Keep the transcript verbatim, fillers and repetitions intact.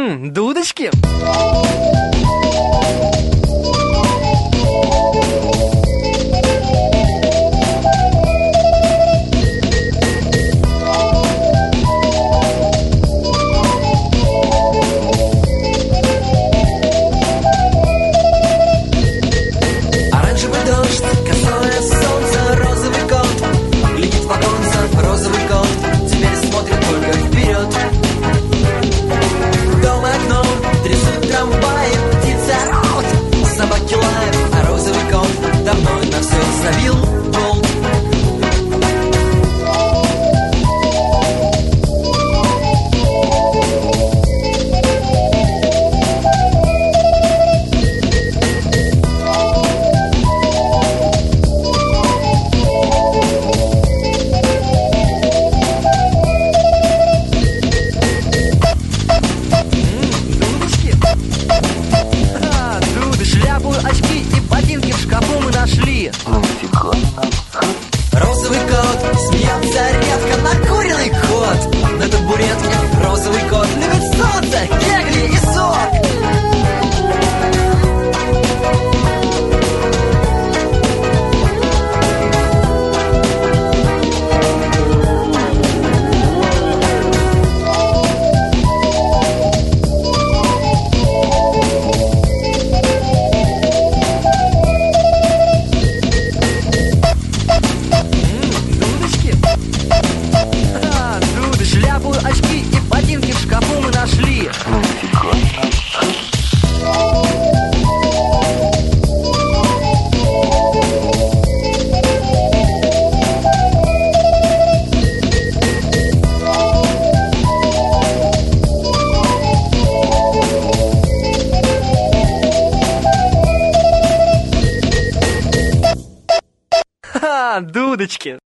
Ммм, дудочки. Оранжевый дождь, косое солнце, розовый кот глядит в оконце, розовый кот теперь смотрит только вперед. Дом окном трясут трамваи, птицы орут, собаки лают, а розовый кот давно на все забил болт. Очки и ботинки в шкафу мы нашли. Розовый кот смеется редко, накуренный кот на табуретке. Розовый кот любит солнце, кегли и сок. Очки и ботинки в шкафу мы нашли. Ха-ха, дудочки.